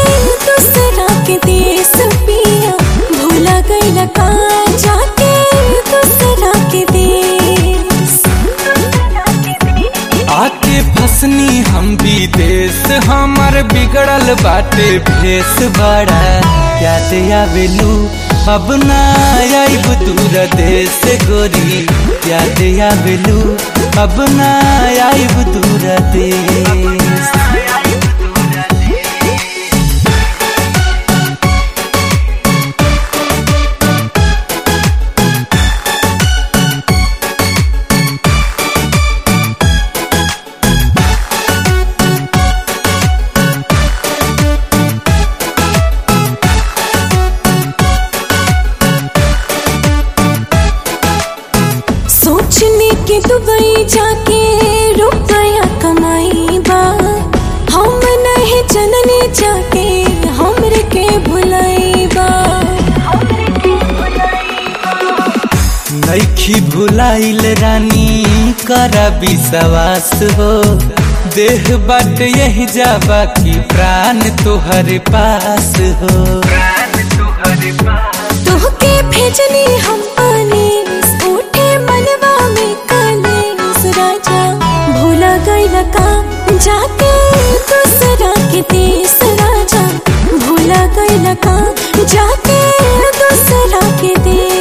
दूसरा के देश पिया भूला गइला का जाके दूसरा के देश। आके फसनी हम विदेश हमर बिगड़ल बाटे भेस बड़ा याद आवेलू अब ना आइब दूर देश गोरी याद आवेलू अब ना आइब दूर देश। सोचने के दुबई जाके रुपया कमाई बा हम नहीं जननी जाके हमरे के भुलाई बा। नइखी भुलाइल रानी करा विश्वास हो देह बाट यही जाबा की प्राण तोहरे पास हो। तोहके भेजनी हम अनीस उठे मनवा में कलेस राजा भूला गइला का जाके दूसरा के देश राजा भूला गइला का जाके दूसरा के देश।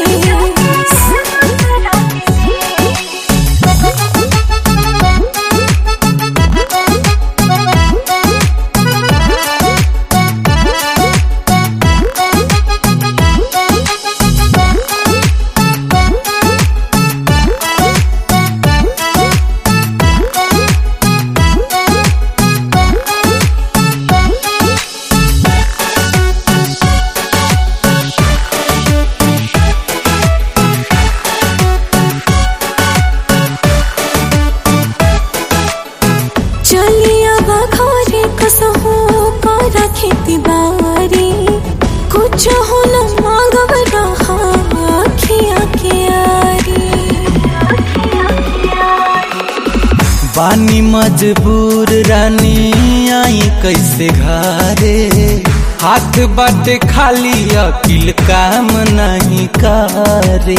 चलिया घरे कसहो कर खेती बारी कुछ हो न मांगब रहा अखिया के आरी। बानी मजबूर रानी आई कैसे घरे हाथ बाटे खाली अकिल काम नहीं करे।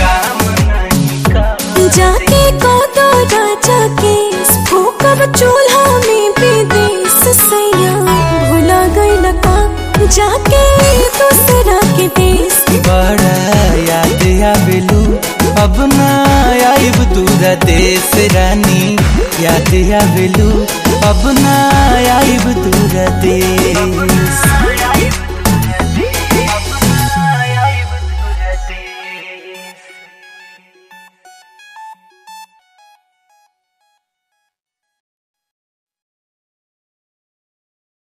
जाके को दो राजा के फूकब चूल्हा में विदेश सैया भूला गइला का जाके दूसरा के देश। बड़ा याद आवेलू अब ना आइब दूर देश रानी याद आवेलू अब ना आइब दूर देश।